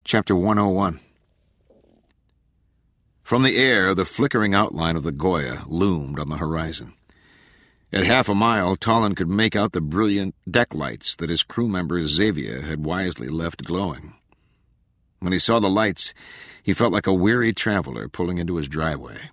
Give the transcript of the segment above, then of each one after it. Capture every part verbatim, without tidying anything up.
Chapter one oh one. From the air, the flickering outline of the Goya loomed on the horizon. At half a mile, Tallon could make out the brilliant deck lights that his crew member Xavier had wisely left glowing. When he saw the lights, he felt like a weary traveler pulling into his driveway.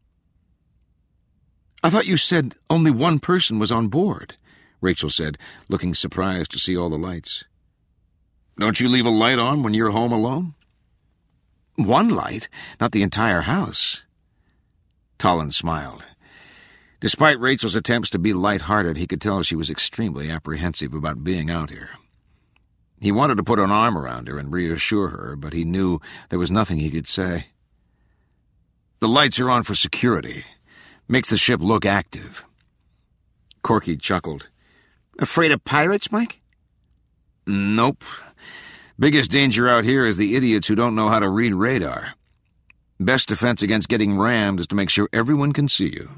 "I thought you said only one person was on board," Rachel said, looking surprised to see all the lights. "Don't you leave a light on when you're home alone?" "One light, not the entire house." Tallon smiled. Despite Rachel's attempts to be light-hearted, he could tell she was extremely apprehensive about being out here. He wanted to put an arm around her and reassure her, but he knew there was nothing he could say. "The lights are on for security. Makes the ship look active." Corky chuckled. "Afraid of pirates, Mike?" "Nope. Biggest danger out here is the idiots who don't know how to read radar. Best defense against getting rammed is to make sure everyone can see you."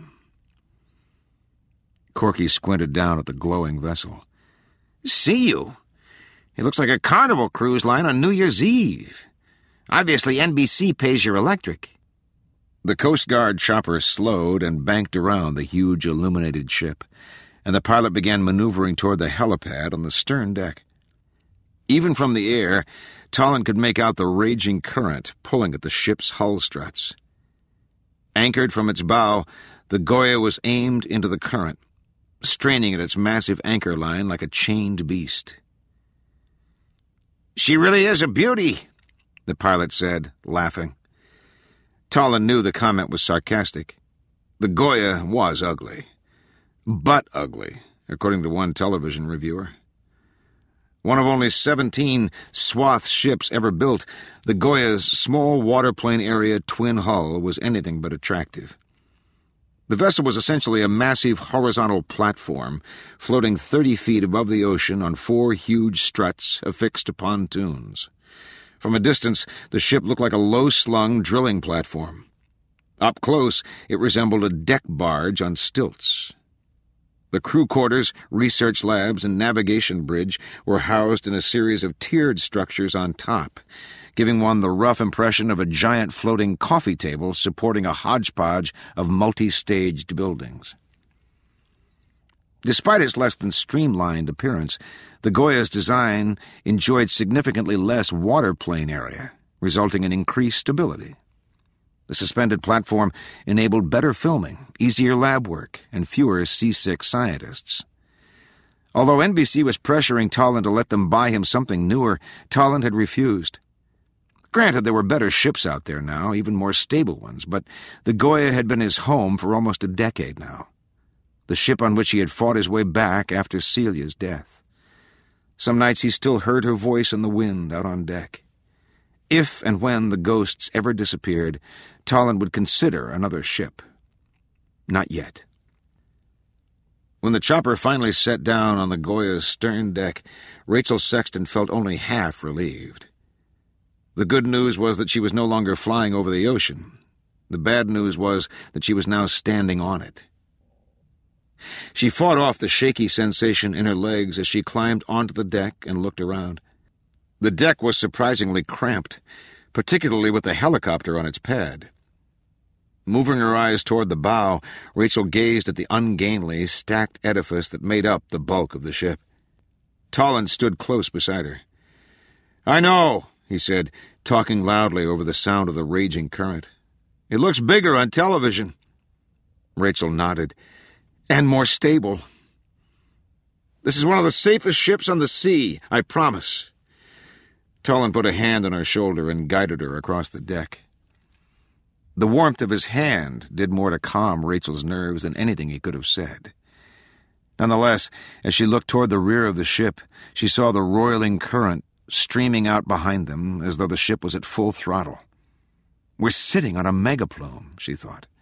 Corky squinted down at the glowing vessel. "See you? It looks like a Carnival cruise line on New Year's Eve. Obviously N B C pays your electric." The Coast Guard chopper slowed and banked around the huge illuminated ship, and the pilot began maneuvering toward the helipad on the stern deck. Even from the air, Tallon could make out the raging current pulling at the ship's hull struts. Anchored from its bow, the Goya was aimed into the current, straining at its massive anchor line like a chained beast. "She really is a beauty," the pilot said, laughing. Tallon knew the comment was sarcastic. The Goya was ugly. But ugly, according to one television reviewer. One of only seventeen swath ships ever built, the Goya's small waterplane area twin hull was anything but attractive. The vessel was essentially a massive horizontal platform floating thirty feet above the ocean on four huge struts affixed to pontoons. From a distance, the ship looked like a low-slung drilling platform. Up close, it resembled a deck barge on stilts. The crew quarters, research labs, and navigation bridge were housed in a series of tiered structures on top, giving one the rough impression of a giant floating coffee table supporting a hodgepodge of multi-staged buildings. Despite its less than streamlined appearance, the Goya's design enjoyed significantly less waterplane area, resulting in increased stability. The suspended platform enabled better filming, easier lab work, and fewer seasick scientists. Although N B C was pressuring Tallon to let them buy him something newer, Tallon had refused. Granted, there were better ships out there now, even more stable ones, but the Goya had been his home for almost a decade now. The ship on which he had fought his way back after Celia's death. Some nights he still heard her voice in the wind out on deck. If and when the ghosts ever disappeared, Tallon would consider another ship. Not yet. When the chopper finally set down on the Goya's stern deck, Rachel Sexton felt only half relieved. The good news was that she was no longer flying over the ocean. The bad news was that she was now standing on it. She fought off the shaky sensation in her legs as she climbed onto the deck and looked around. The deck was surprisingly cramped, particularly with the helicopter on its pad. Moving her eyes toward the bow, Rachel gazed at the ungainly, stacked edifice that made up the bulk of the ship. Tallon stood close beside her. "I know," he said, talking loudly over the sound of the raging current. "It looks bigger on television." Rachel nodded. "And more stable. This is one of the safest ships on the sea, I promise." Tallon put a hand on her shoulder and guided her across the deck. The warmth of his hand did more to calm Rachel's nerves than anything he could have said. Nonetheless, as she looked toward the rear of the ship, she saw the roiling current streaming out behind them as though the ship was at full throttle. "We're sitting on a megaplume," she thought.